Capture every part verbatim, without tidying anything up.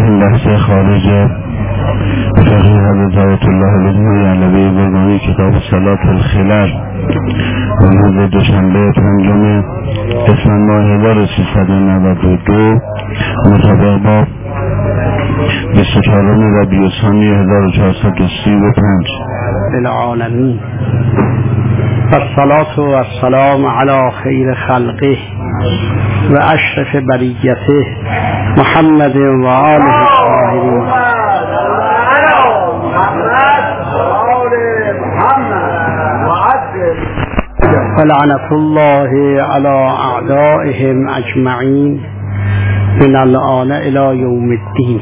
این بحث خارج فقیه حضرت الله علمی علوی بگوی کتاب صلاة الخلل روز دوشنبه پنجم اسفند ماه هزار و سیصد و نود و دو مطابق با بیست و چهارم ربیع الثانی هزار و چهارصد و سی و پنج العالمین والصلاة والسلام علی خیر خلقه و اشرف بریته محمد و آله الطاهرین ولعنة الله على اعدائهم اجمعین من الآن الى یوم الدین.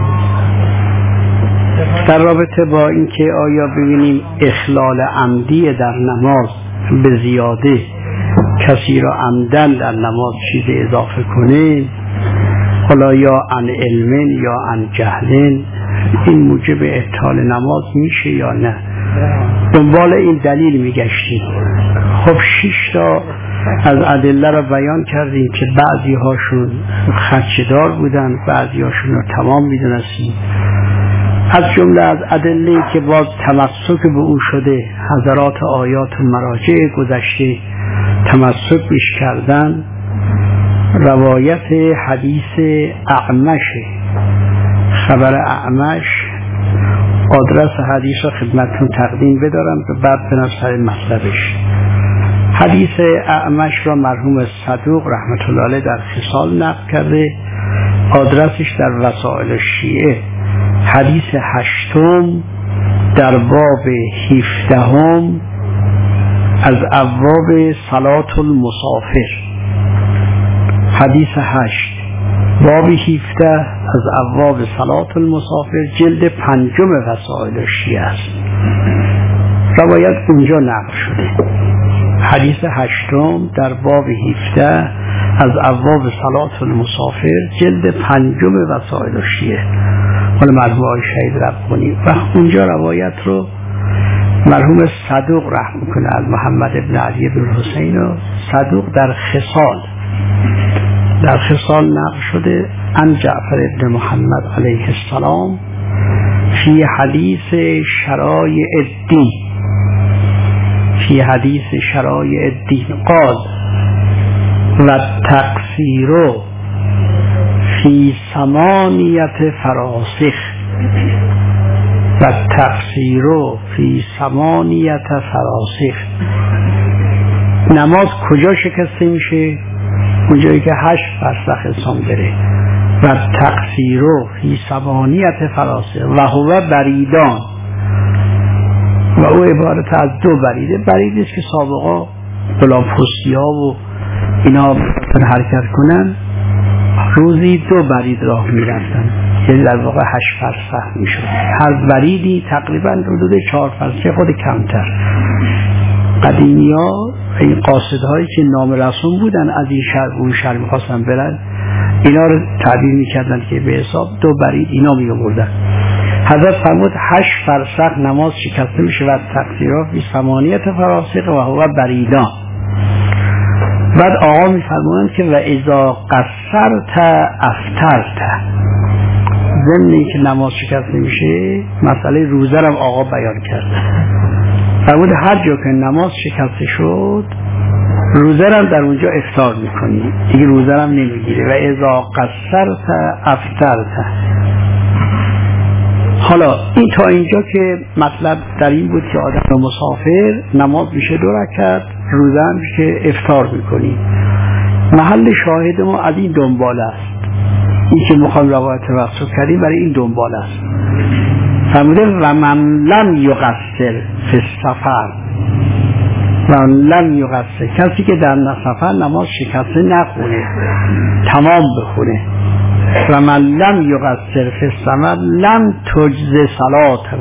در رابطه با اینکه آیا ببینیم اخلال عمدی در نماز به زیاده کسی را عمدن در نماز چیز اضافه کنه، حالا یا عن علم یا عن جهل، این موجب ابطال نماز میشه یا نه، دنبال این دلیل میگشتیم. خب شش تا از ادله را بیان کردیم که بعضی هاشون خدشه‌دار بودن، بعضی هاشون رو تمام میدونستیم. از جمله از ادله که باز تمسک به او شده، حضرات آیات و مراجع گذشته تمسک بیش کردن، روایت حدیث اعمش، خبر اعمش. آدرس حدیث را خدمتتون تقدیم بدارم و بعد برم سر مطلبش. حدیث اعمش را مرحوم صدوق رحمت الله علیه در خصال نقل کرده، آدرسش در وسائل الشیعه، حدیث هشتم در باب هفدهم از ابواب صلاة المسافر. حدیث هشت باب هفده از ابواب صلاة المسافر، جلد پنجم وسائل الشیعه است. روایت اونجا نقل شده. حدیث هشتم در باب هفده از ابواب صلاة المسافر، جلد پنجم وسائل الشیعه، حالا مرحوم آقای شهید ربانی. و اونجا روایت رو مرحوم صدوق رحم کنه از محمد ابن علی بن حسین و صدوق در خصال در خصال نقل شده عن جعفر ابن محمد علیه السلام فی حدیث شرایع الدین فی حدیث شرایع الدین قال و تقصیر فی ثمانیت فراسخ و تقصیر فی ثمانیت فراسخ. نماز کجا شکسته میشه؟ اونجایی که هشت فرسخ انسان بره. و تقصیر فی ثمانیت فراسخ و هو بریدان، و او عبارت از دو بریده. برید است که سابقا غلام پستی ها و اینا حرکت کنن، روزی دو برید راه می رفتن، یعنی در واقع هشت فرسخ می شد. هر بریدی تقریبا حدود چهار فرسخ، خود کمتر. قدیمی ها این قاصد هایی که نام رسوم بودن از این شهر اون شهر می خواستن برن، اینا رو تعبیر می کردن که به حساب دو برید اینا می آوردن. حضرت فرمود هشت فرسخ نماز شکسته میشه و تقصیرها فی ثمانیت فراسخ و هو بریدان. بعد آقا میفرمایند که و اذا قصرت افترت، ضمن که نماز شکسته میشه مسئله روزه رو آقا بیان کرده. فرمود هر جا که نماز شکسته شد روزه رو در اونجا افطار میکنی، دیگه روزه رو نمیگیره. و اذا قصرت افترت. حالا این تا اینجا که مطلب در این بود که آدم مسافر نماز میشه دو رکعت، روزه هم که افطار میکنی. محل شاهد ما از این دنبال است، این که میخوام روایت توسط کردیم برای این دنبال است. فرموده و من لم یقصر فی السفر، و من لم یقصر، کسی که در سفر نماز شکسته نخونه، تمام بخونه. و من لم یقصر فی السفر لم تجز صلاته،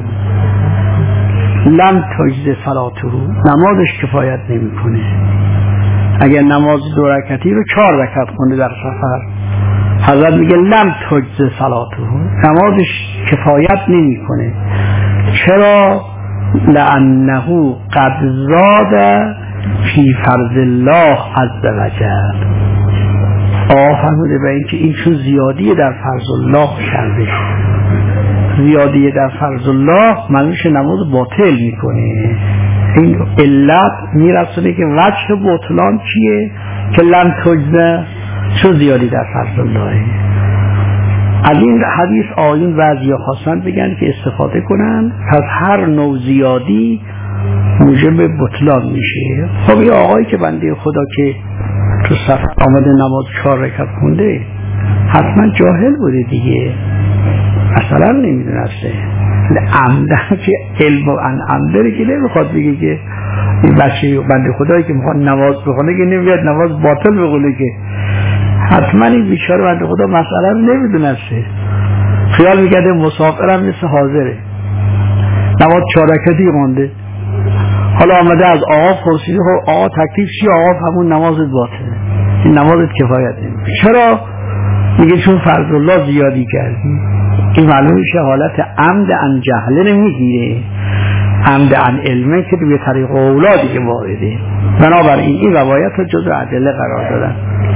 لم تجز صلاته، نمازش کفایت نمی کنه. اگر نماز دو رکعتی رو چهار رکعت خونده در سفر، حضرت میگه لم تجز صلاته، نمازش کفایت نمی کنه. چرا؟ لانه قد زاد فی فرض الله عز وجل، آقا فرموده به اینکه این چون زیادی در فرض الله کرده، زیادی در فرض الله منوش نماز باطل میکنه. این علت میرسونه که وجه بطلان چیه؟ که لن تجزه، چون زیادی در فرض الله. از این حدیث آیون بعضیا خواستن بگن که استفاده کنن، پس هر نوع زیادی موجب بطلان میشه. خب این آقایی که بنده خدا که تو سفر آمده نماز چهار رکعت خونده حتما جاهل بوده دیگه، اصلا نمیدونسته، عمدن که علم و عمدن که نمیخواد بگه که این بچه بنده خدایی که میخواد نماز بخونه که نمیاد نماز باطل بخونه، که حتما این بیچاره بنده خدا مسئله رو نمیدونسته، خیال میکرده مسافرم مثل حاضره، نماز چهار رکعتی خونده. حالا آمده از آقا پرسیده خب آقا تکلیف چیه؟ آقا همون نمازت باطله، این نمازت کفایت نمیکنه. چرا؟ میگه چون فرض الله زیادی کردی. این معلوم میشه حالت عمد عن جهله نمیگیره، عمد عن علمه که به طریق اولادی که وارده. بنابراین این روایت رو جزء ادله قرار دادن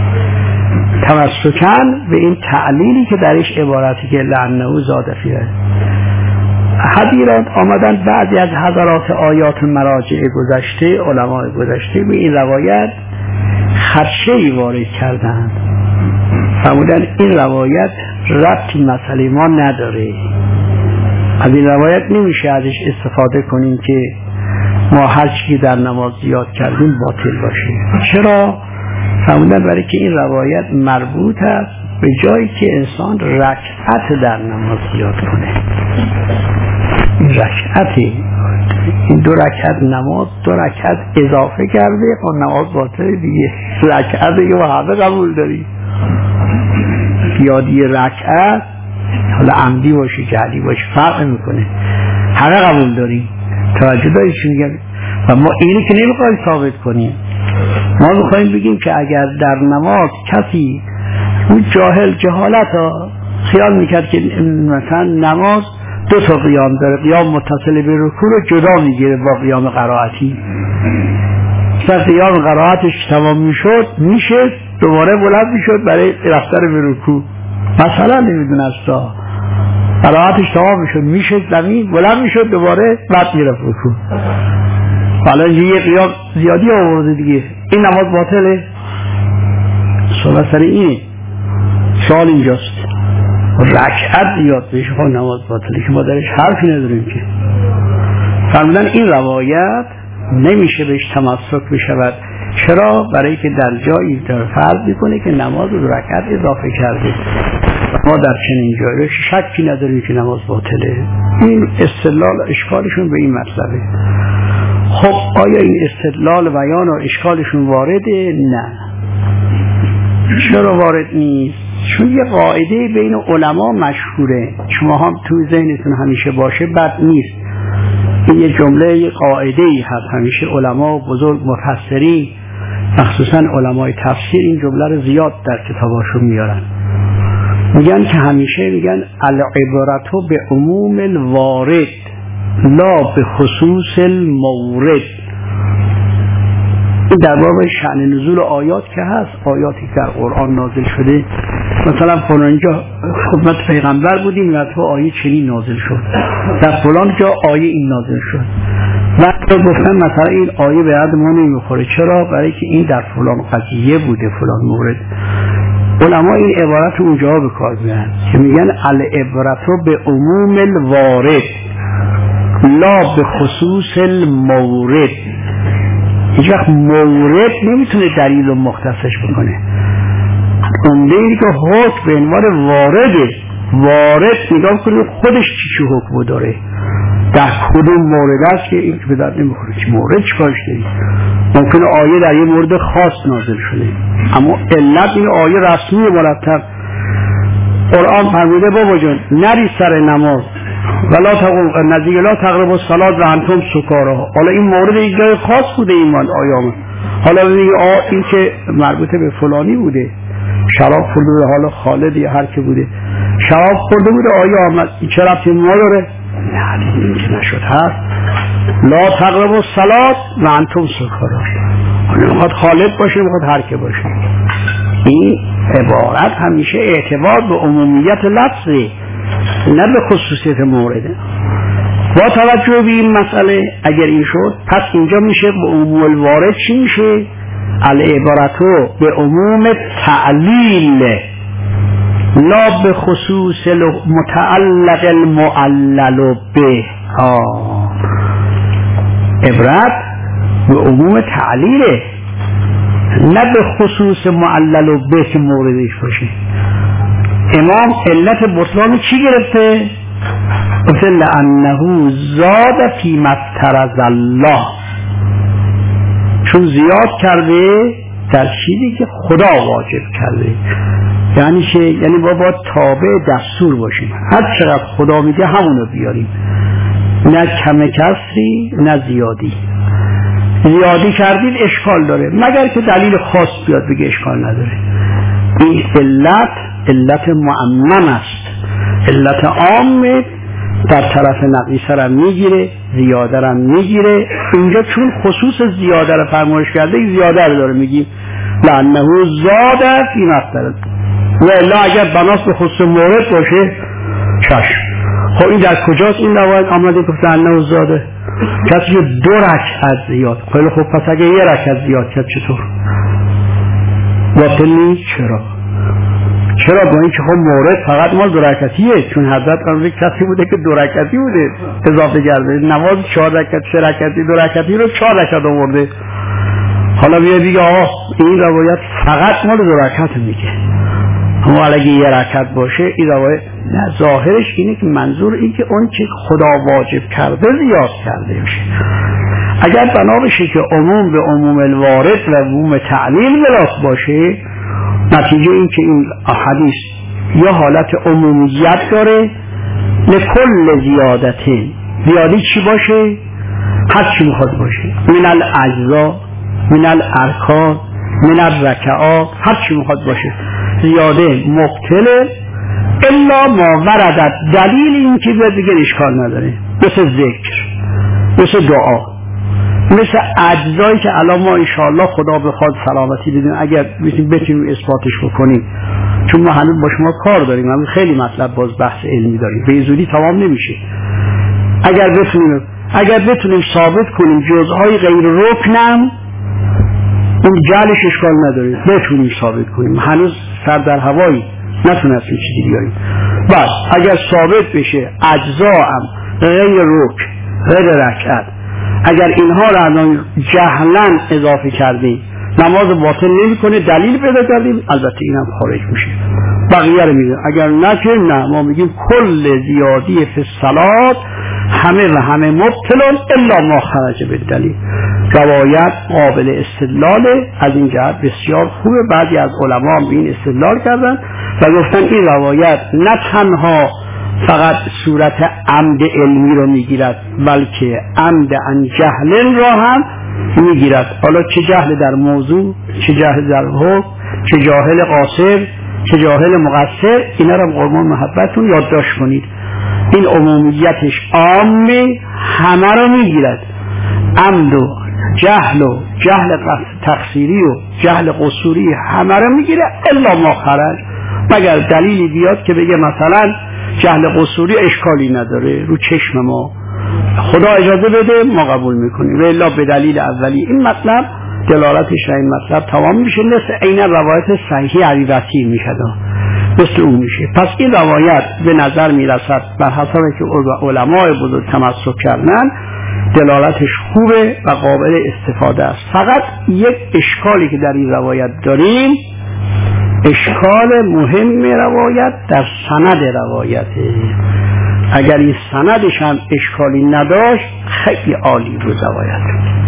تمسکن به این تعلیلی که درش عبارتی که لعنه زاده فیه. حدیرات آمدن بعضی از حضرات آیات مراجع گذشته، علماء گذشته به این روایت خدشه‌ای وارد کردند، فرمودن این روایت ربطی مسئله ما نداره، از این روایت نمیشه ازش استفاده کنیم که ما هر چی در نماز زیاد کردیم باطل باشه. چرا؟ فرمودن برای که این روایت مربوط است به جایی که انسان رکعت در نماز زیاد کنه. این رکعتی، این دو رکعت نماز دو رکعت اضافه کرده، خب نماز باطل دیگه. رکعت دیگه و همه قبول داری، یادی رکعت حالا عمدی باشه جهلی باشه فرق میکنه، همه قبول داریم. توجه دارید چی میگم؟ و ما اینو که نمیخوایم ثابت کنیم، ما میخوایم بگیم که اگر در نماز کسی اون جاهل جهالت ها خیال میکرد که مثلا نماز دو تا قیام داره، قیام متصل به رکوع رو جدا میگیره با قیام قرائتی، مثلا قیام قرائتش تمام میشد میشه دوباره بلند میشد برای رفتن به رکوع، مثلا نمیدونه استا قرائتش تمام میشد میشه زمین بلند میشد دوباره بعد میرفت رکوع. حالا یه قیام زیادی آورده دیگه، این نماز باطله؟ سوال سر اینه، سوال اینجاست. رکعت زیاد بشه خب نماز باطله که ما درش حرفی نداریم که. فرمودن این روایت نمیشه بهش تمسک بشود. چرا؟ برای که در جایی در فرض میکنه که نماز رو رکعت اضافه کرده، ما در چنین جایی شکی نداریم که نماز باطله. این استدلال اشکالشون به این مطلبه. خب آیا این استدلال بیان و اشکالشون وارده؟ نه. چرا وارد نیست؟ چون یه قاعده بین علما مشهوره، شما هم توی ذهنتون همیشه باشه بد نیست. این یه جمله یه قاعده ای هست، همیشه علما بزرگ مفسرین مخصوصا علمای تفسیر این جمله رو زیاد در کتاباشون میارن، میگن که همیشه میگن العبرة به عموم الوارد لا به خصوص المورد. این در باب شأن نزول آیات که هست، آیاتی که در قرآن نازل شده، مثلا فلان جا خدمت پیغمبر بودیم و تو آیه چنین نازل شد، در فلان جا آیه این نازل شد، و گفتن مثلا این آیه به یاد ما نمیخوره. چرا؟ برای که این در فلان قضیه بوده، فلان مورد. علما این عبارت رو اونجا به کار میبرن که میگن العبرة به عموم الوارد لا به خصوص المورد. هیچ وقت مورد نمیتونه دلیل رو مختصش بکنه. اونده اینی که حکم به عنوان وارده، وارد نگاه کنید خودش چی چی حکم داره، در کدوم مورد است که این که به درد نمیخوره، چی مورد چی کارش داری. ممکنه آیه در یه مورد خاص نازل شده، اما علت این آیه رسمی مرتب قرآن فرموده بابا جان نری سر نماز ولا تقربوا نزدیک لا تقربوا الصلاة و انتم سکارا. حالا این مورد یک جای خاص بوده این آیه، حالا ببینید آ این که مربوطه به فلانی بوده، شراب خورده بوده، حالا خالد یا هر که بوده شراب خورده بوده، آیه آمد این چه ربطی ما داره؟ نه این که نشد هست لا تقربوا الصلاة و انتم سکارا. حالا میخواد خالد باشه میخواد هر که باشه. این عبارت همیشه اعتبار به عمومیت لفظه نه به خصوصیت مورده. با توجه به این مسئله اگر این شد پس اینجا میشه به عموم الوارد چی میشه؟ العبارتو به عموم تعلیل لا به خصوص متعلق المعلل به. عبرت به عموم تعلیله نه به خصوص معلل به که موردش باشه. امام علت بطلان چی گرفته؟ گفته لانه زاد فی ما افترض الله، چون زیاد کرده در چیزی که خدا واجب کرده. یعنی چه؟ یعنی با با تابع دستور باشیم، هر چقدر خدا میگه همونو بیاریم، نه کم کسری نه زیادی. زیادی کردید اشکال داره، مگر که دلیل خاص بیاد بگه اشکال نداره. این علت علت معمم است، علت عام در طرف نقیصه را میگیره، زیاده را میگیره. اینجا چون خصوص زیاده را فرمایش کرده زیاده را داره میگیم لانه زاده فی ما افترض، و الا اگر بناس به خصوص مورد باشه چشم. خب این در کجاست این روایت آمده گفت لانه زاده؟ کسی دو رکعت زیاد. خیلی خوب، پس اگه یه رکعت زیاد کرد چطور؟ باطل نیست. چرا؟ چرا؟ با این که خب مورد فقط مال دو رکعتیه، چون حضرت قراره کسی بوده که دو رکعتی بوده اضافه کرده، نماز چهار رکعت سه رکعتی دو رکعتی رو چهار رکعت آورده. حالا بیا دیگه آقا این روایت فقط مال دو رکعت میگه، اما اگه یه رکعت باشه این روایت نه، ظاهرش اینه که منظور این که اون چه خدا واجب کرده زیاد کرده باشه. اگر بنا بشه که عموم به عموم الوارد و عموم تعلیل بلاس باشه، نتیجه این که این حدیث یا حالت عمومیت داره لکل زیادتی، زیادی چی باشه؟ هر چی میخواد باشه، من الاجزا من الارکان من الرکعات، هر چی میخواد باشه زیاده مبطل الا ما وردت، دلیل این که بیاد بگه اشکال نداره، مثل ذکر، مثل دعا، مثل اجزایی که الان ما انشاءالله خدا بخواد سلامتی بدیم اگر بتونیم اثباتش بکنیم، چون ما هنوز با شما کار داریم، همین خیلی مطلب باز بحث علمی داریم، به زودی تمام نمیشه. اگر بتونیم اگر بتونیم ثابت کنیم جزءهای غیر رکنم، اون جلش اشکال نداره، بتونیم ثابت کنیم، هنوز سر در هوایی نتونستیم چیزی بیاریم. بس اگر ثابت بشه اجزا هم غیر رکن غیر رکعت، اگر اینها را الان جهلاً اضافه کردیم نماز باطل نمی‌کنه، دلیل پیدا کردیم، البته اینم خارج میشه، بقیه رو میگه. اگر نه که نه، ما میگیم کل زیادی فی الصلات همه و همه مبطلون الا ما خرج بالدلیل. روایت قابل استدلال، از این جهت بسیار خوبه. بعضی از علما به این استدلال کردن و گفتن این روایت نه تنها فقط صورت عمد علمی رو میگیرد، بلکه عمد عن جهل را هم میگیرد. حالا چه جهل در موضوع، چه جهل در حکم، چه جاهل قاصر، چه جاهل مقصر، اینا رو قربان محبتون یادداشت کنید. این عمومیتش عامه همه رو میگیرد، عمد و جهل و جهل تقصیری و جهل قصوری همه رو میگیره الا ما خرج، مگر دلیلی بیاد که بگه مثلا جهل قصوری اشکالی نداره رو چشم ما، خدا اجازه بده ما قبول میکنیم، و الا به دلیل اولی این مطلب دلالتش این مطلب تمام میشه، مثل عین روایت صحیح علیوتی میشه، مثل اون میشه. پس این روایت به نظر میرسد بر حسب که علمای بزرگ تمسک کردن دلالتش خوبه و قابل استفاده است. فقط یک اشکالی که در این روایت داریم، اشکال مهم روایت در سند روایته. اگر این سندش هم اشکالی نداشت خیلی عالی بود روایت.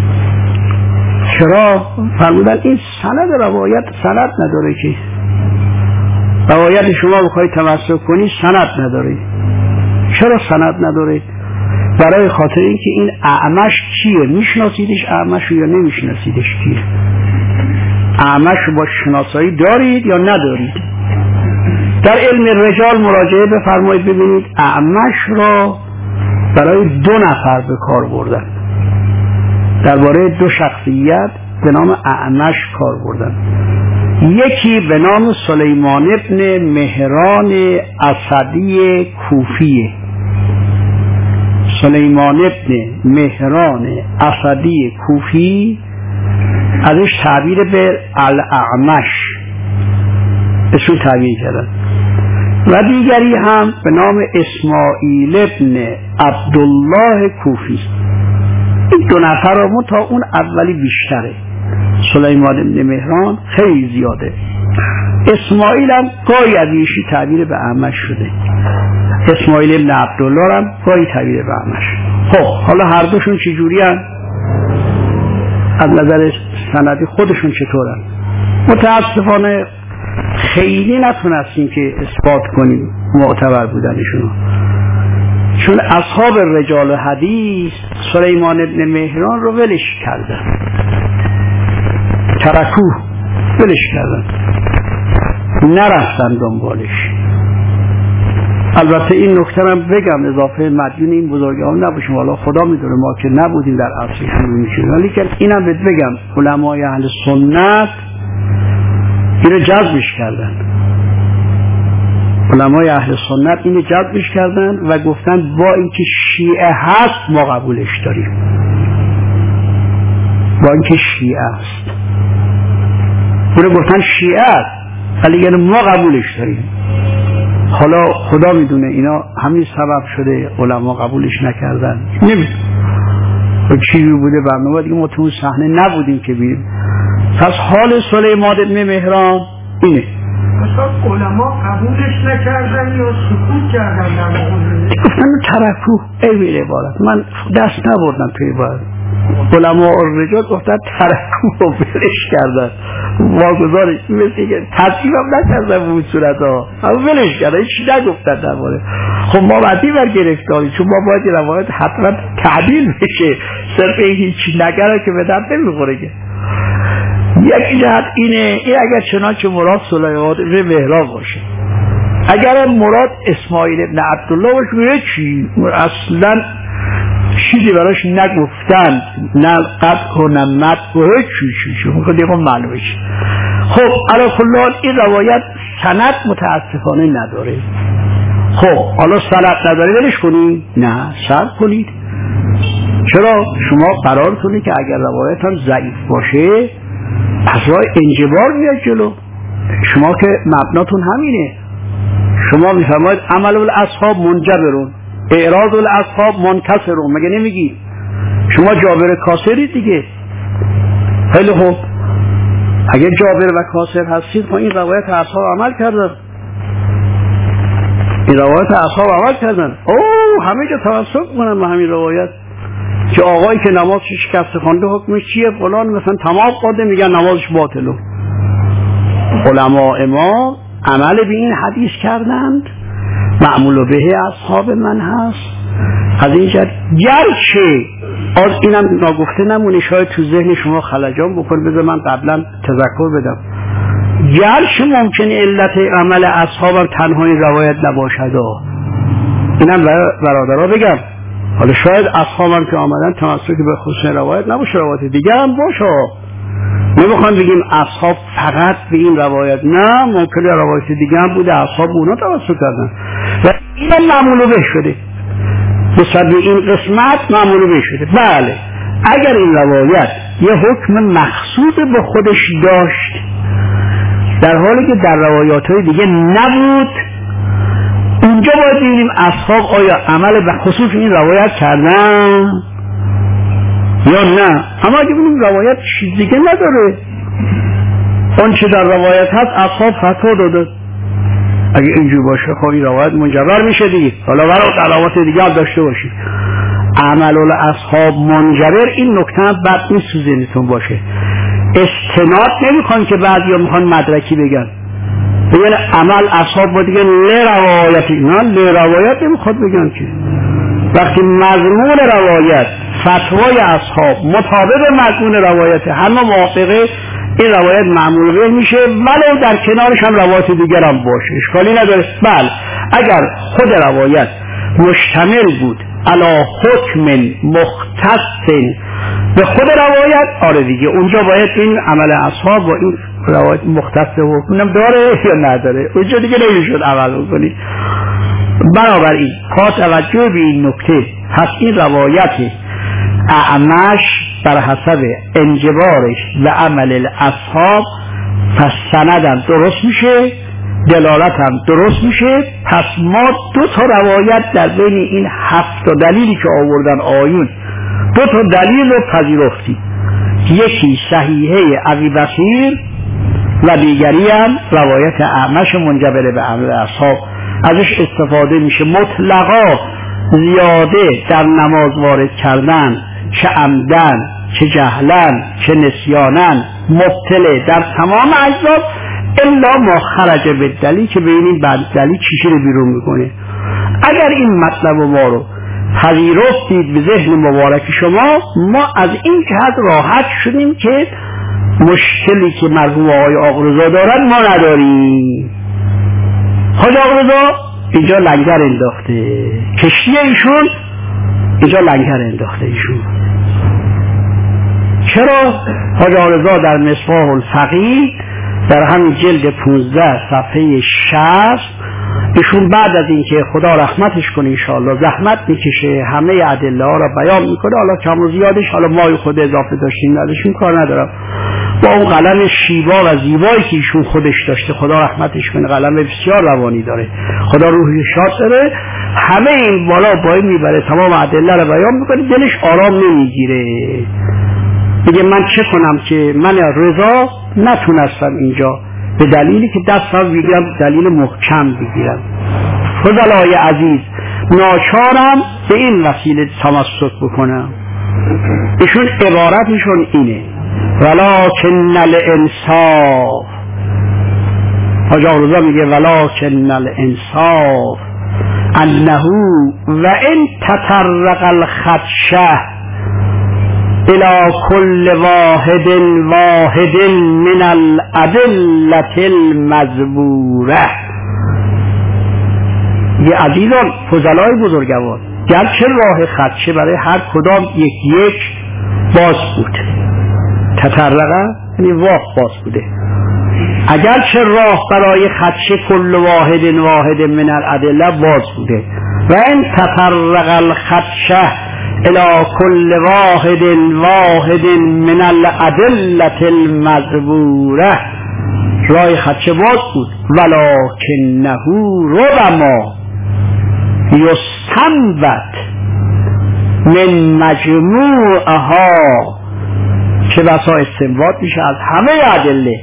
چرا؟ فرمودن این سند روایت سند نداره، که روایت شما بخواید تمسک کنی سند نداره. چرا سند نداره؟ برای خاطر اینکه این اعمش کیه؟ میشناسیدش اعمش یا نمیشناسیدش کیه؟ اعمش با شناسایی دارید یا ندارید؟ در علم رجال مراجعه بفرمایید ببینید اعمش را برای دو نفر به کار بردن، درباره دو شخصیت به نام اعمش کار بردن. یکی به نام سلیمان ابن مهران اسدی کوفیه. سلیمان ابن مهران اسدی کوفی ازش تعبیر به الاعمش اسم تعبیر کردن. و دیگری هم به نام اسماعیل ابن عبدالله کوفی. این دو نفر رو تا اون اولی بیشتره. سلیمان ابن مهران خیلی زیاده. اسماعیل هم گاهی از ایشی تعبیر به اعمش شده. اسماعیل ابن عبدالله هم گاهی تعبیر به اعمش. خب حالا هر دوشون چجوری هم؟ از نظر سندی خودشون چطورن؟ متاسفانه خیلی نتونستیم که اثبات کنیم معتبر بودنشون، چون اصحاب رجال حدیث سلیمان ابن مهران رو ولش کردن، ترکوه، ولش کردن، نرفتن دنبالش. البته این نکته هم بگم اضافه مدیون این بزرگان نباشیم، والا خدا میدونه ما که نبودیم در عصرشون میشیم، ولی که اینم بهت بگم علمای اهل سنت اینو جذبش کردن. علمای اهل سنت اینو جذبش کردن و گفتن با اینکه شیعه هست ما قبولش داریم، با اینکه شیعه است، اونو گفتن شیعه است ولی یعنی ما قبولش داریم. حالا خدا میدونه اینا همین سبب شده علما قبولش نکردن، نمیدونم چی بوده برنامه دیگه، ما تو اون صحنه نبودیم که ببینیم. پس حال سلیمان ابن مهران اینه. مثلا علما قبولش نکردن یا سکوت کردن در مورد گفتن ترکوه. ای ویل عبارت من دست نبردم توی عبارت. علما الرجال گفتن ترکوه و ولش کردن، واگذارش مثل که تصیب هم نکردن به اون صورت ها، اما ولش کردن، هیچی نگفتن در مورد. خب ما بعدی بر گرفتاری، چون ما باید روایت حتما تعدیل بشه، صرف هیچی نگره که به درد نمیخوره که. یک جهت اینه، این اگر چنانچه مراد سلیمان ابن مهران باشه، اگر مراد اسماعیل ابن عبدالله باشه چی؟ اصلا چیزی براش نگفتن، نه قطع و نه مد و چی چی چی میخواد دیگه معلومه چی. خب علی کل حال این روایت سند متاسفانه نداره. خب حالا سند نداره ولش کنید؟ نه، صبر کنید. چرا؟ شما قرارتونه که اگر روایت هم ضعیف باشه از راه انجبار میاد جلو. شما که مبناتون همینه، شما میفرمایید عمل الاصحاب منجبرون، اعراض الاصحاب منکسرون، مگه نمیگی؟ شما جابر کاسری دیگه. خیلی خوب، اگه جابر و کاسر هستید خب این روایت اصحاب عمل کردن، این روایت اصحاب عمل کردن. اوه همه جا توسط کنن به همین روایت که آقایی که نمازش شکسته خوانده حکمش چیه فلان، مثلا تمام قاده میگن نمازش باطله. علماء ما عمل به این حدیث کردند، معمول به اصحاب من هست. از این جد گرچه از اینم ناگفته نمونه، شاید تو ذهن شما خلجان بکن، بذار من قبلا تذکر بدم، گرچه ممکنه علت عمل اصحابم تنها این روایت نباشد، اینم برادرها بگم، حالا شاید اصحابم که آمدن تمسک به خصوص روایت نباشه، روایت دیگه هم باشه. نمیخوام بگیم اصحاب فقط به این روایت، نه، ممکنه روایت دیگه هم بوده اصحاب اونا توسط کردن و این معمول به شده، بسبب این قسمت معمول به شده. بله اگر این روایت یه حکم مخصوص به خودش داشت در حالی که در روایات های دیگه نبود، اونجا باید ببینیم اصحاب آیا عمل به خصوص این روایت کردن یا نه. اما اگه ببینیم روایت چیز دیگه نداره، اون چه در روایت هست اصحاب فتوا داده، اگه اینجور باشه خب این روایت منجبر میشه دیگه. حالا برای علامات دیگه هم داشته باشید. عمل الاصحاب منجبر، این نکته هم بد نیست تو ذهنتون باشه. استناد نمیخوان که بعضیا میخوان مدرکی بگن، بگن عمل اصحاب با دیگه ل روایتی، نه ل روایت نمیخواد بگن که. وقتی مضمون روایت فتوای اصحاب مطابق مضمون روایت همه موافقه، این روایت معمول به میشه، ولو در کنارش هم روایت دیگر هم باشه، اشکالی نداره. بله اگر خود روایت مشتمل بود علی حکم مختص به خود روایت، آره دیگه اونجا باید این عمل اصحاب و این روایت مختص حکم داره یا نداره، اونجا دیگه نمیشد عمل بکنی. بنابراین با توجه به این نکته پس این روایت اعمش بر حسب انجبارش و عمل الاصحاب پس سندم درست میشه، دلالتم درست میشه. پس ما دو تا روایت در بین این هفت تا دلیلی که آوردن آیون دو تا دلیل رو پذیرفتیم، یکی صحیحه ابی بصیر و دیگری هم روایت اعمش منجبر به عمل اصحاب. ازش استفاده میشه مطلقا زیاده در نماز وارد کردن، چه عمدن چه جهلن چه نسیانن، مبتله در تمام اجزا الا ما خرج به دلیل که بین این بعد دلیل چیشی رو بیرون میکنه. اگر این مطلب ما رو پذیرفتید به ذهن مبارک شما، ما از این جهت راحت شدیم که مشکلی که مرحوم آقای آقرضا دارن ما نداریم. حاج آقرضا اینجا لنگر انداخته، کشتی ایشون اینجا لنگر انداخته ایشون. چرا؟ حاج آقرضا در مصباح الفقیه در همین جلد پونزده صفحه شصت ایشون بعد از اینکه خدا رحمتش کنه انشاءالله زحمت میکشه همه ادله ها را بیان میکنه، حالا کم و زیادش حالا ما خود اضافه داشتیم نداشتیم کار ندارم، با اون قلم شیوا و زیبایی که ایشون خودش داشته خدا رحمتش کنه، قلم بسیار روانی داره خدا روحی شاد داره، همه این بالا پایین میبره تمام ادله را بیان میکنه، دلش آرام نمیگیره. میگه من چه کنم که من رضا نتونستم اینجا به دلیلی که دستم بگیرم دلیل محکم بگیرم. فضلای عزیز ناچارم به این وسیله تمسک بکنم. ایشون عبارتشون اینه ولکن الانصاف. حاج آقرضا میگه ولکن الانصاف انه و ان تطرق الخدشه الى كل واحد واحد من الادله المذبوره. یه عزیزان فضلای بزرگوار گرچه راه خدشه برای هر کدام یک یک باز بود، تطرقه یعنی واق باز بوده، اگرچه راه برای خدشه کل واحد واحد من الادله باز بوده و این تطرق الخدشه الى کل واحد واحد من الادله المذبوره، راه خدشه باز بود، ولکنه ربما یستنبط من مجموعها، چه بسا استنباط میشه از همه ادله،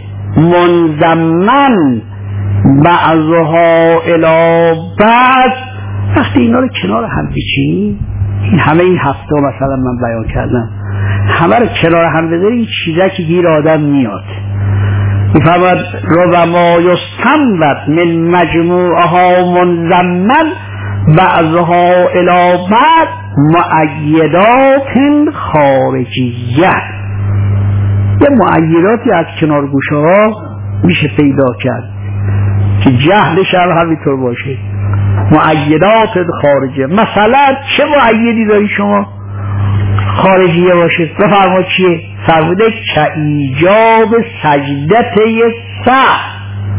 منضمن بعضها الی بعض. وقتی اینا رو کنار هم بچینی، این همه این هفته مثلا من بیان کردم همه رو کنار هم بذاری این چیزه که گیر آدم میاد. میفرماد ربما یستنبط من مجموعها منضمن بعضها الی بعض مؤیدات خارجیه. یه مؤیداتی از کنار گوشه ها میشه پیدا کرد که جهلش هم همینطور باشه. مؤیدات خارجیه، مثلا چه مؤیدی داری شما خارجیه باشه؟ بفرما چیه؟ فرموده که ایجاب سجدت سهو.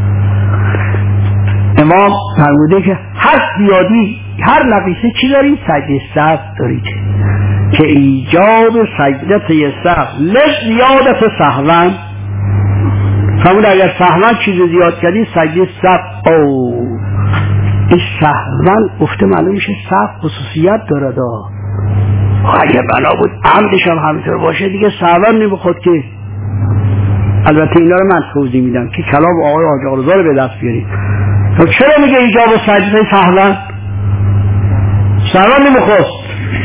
امام فرموده که هر زیادی هر نقیصه چی دارید؟ سجده سهو دارید، که ایجاب سجدت سهو لزیادت سهوان. فرموده اگر سهوان چیز زیاد کردی سجده سهو او این سهوان افته معلوم میشه سهو خصوصیت داره دا. اگه بنا بود عمدش هم همینطور باشه دیگه سهوان نمیخواد که. البته اینا رو من توضیح میدم که کلام آقای حاج آقرضا رو به دست بیارید. چرا میگه ایجاب سجده سهوان؟ سهوان نمیخواست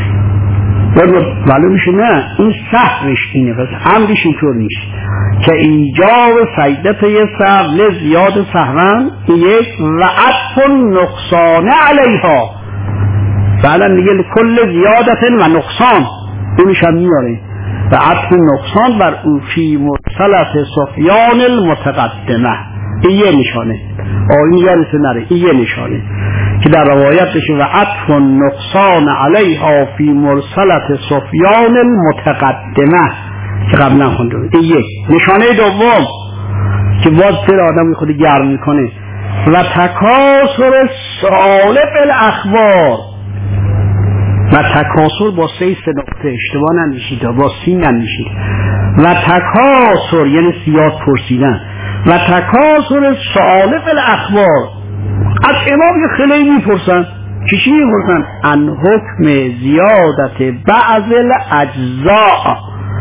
معلوم میشه نه این سهوش اینه، پس عمدش اینطور نیست که ایجاب سجدت سهو لزیاد سهوان یک و عطف نقصان علیها. بعدا میگه کل زیادت و نقصان اونش هم میاره و عطف نقصان بر او فی مرسلت سفیان المتقدمه. این یه نشانه آین یارسه نره، این یه نشانه که در روایت بشه و عطف نقصان علیها فی مرسلت سفیان المتقدمه که قبلا خونده بود. این یک نشانه دوم که باز دل آدم خود گرم میکنه. و تکاسر سالف الاخبار، و تکاسر با سه سه نقطه اشتباه نمیشید، با سین نمیشید. و تکاسر یعنی زیاد پرسیدن. و تکاسر سالف الاخبار، از امام یه خیلی میپرسن که چی میپرسن؟ ان حکم زیادت بعض الاجزاء،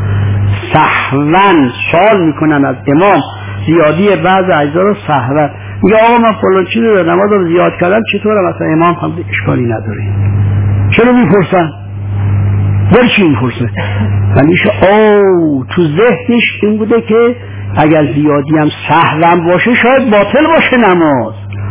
سهوا سوال میکنن از امام زیادی بعض اجزا رو سهوا. میگه آقا من فلان چیزی رو نماز رو زیاد کردم، چطوره؟ مثلا امام هم اشکالی نداره. چرا میپرسن؟ برای چی میپرسن؟ ولیش او تو ذهنش این بوده که اگر زیادی هم سهوا باشه شاید باطل باشه نماز.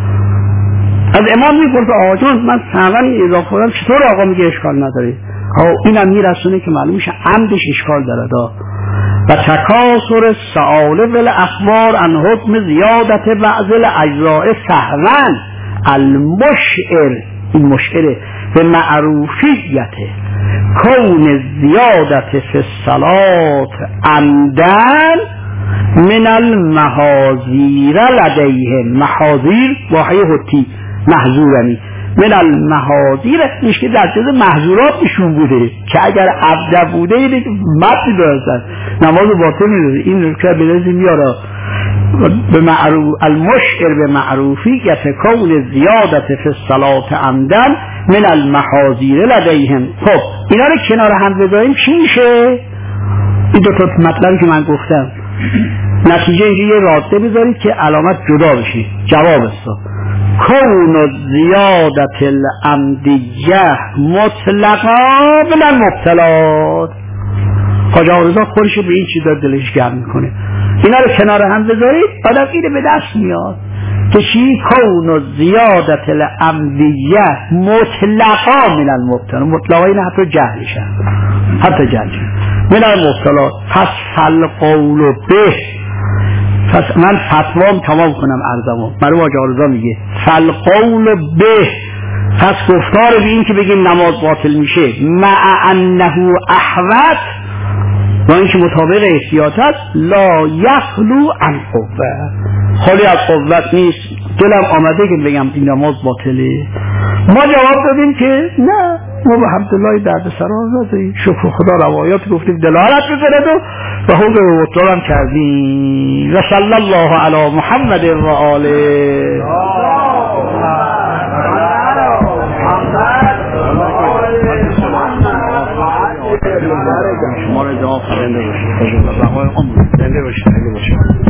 از امام میپرسه آقا جان من سهوا اضافه کردم، چطور؟ آقا میگه اشکال نداره. اینم میرسونه که معلوم میشه عمدش اشکال داره. و تکاسر سالف الاخبار عن حکم زیادت بعض الاجزاء سهوا المشعر، این مشعره به معروفیت کون زیادت فی الصلاة عمدن من المحاذیر لدیهم. محاذیر واحد حتی محذورنی، من المحاذیر میشه که در جز محذورات نشون بوده که اگر عبد بوده اینه که مدی دارستن نماز باطل میداره. این که بلازی میاره به معروف المشعر به معروفیت کون زیادت فی الصلاة عمدن من المحاذیر لدیهم. خب اینا رو کنار هم بذاریم چی میشه؟ این دو تا مطلبی که من گفتم نتیجه اینجا یه رابطه بذارید که علامت جدا بشه. جواب است کون زیادت العمدیه مطلقا من المبتلات. خواجه رضا خودش به این چیزا دلش گرم میکنه. اینا رو کنار هم بذارید آدم اینه به دست میاد که چی؟ کون زیادت العمدیه مطلقا من المبتلات. مطلقا این حتی جهلش هست، حتی جهلش من المبتلات. پس فالقول به، پس من فتوام تمام کنم عرضمو. مرحوم حاج رضا میگه فالقول به، پس گفتار به این که بگیم نماز باطل میشه مع انه احوط، و این که مطابق احتیاط است، لا یخلو عن قوه، خالی از قوت نیست. دلم آمده که بگم این نماز باطله. ما جواب دادیم که نه، ما به حمدالله درد سران نداریم، شکر خدا روایات گفتیم دلالت بزرد و و حضر مطلب هم کردیم. و صلی الله علی محمد و آله. شما رو جواب خنده باشید، زمان عمر زنده باشید، زنده باشید.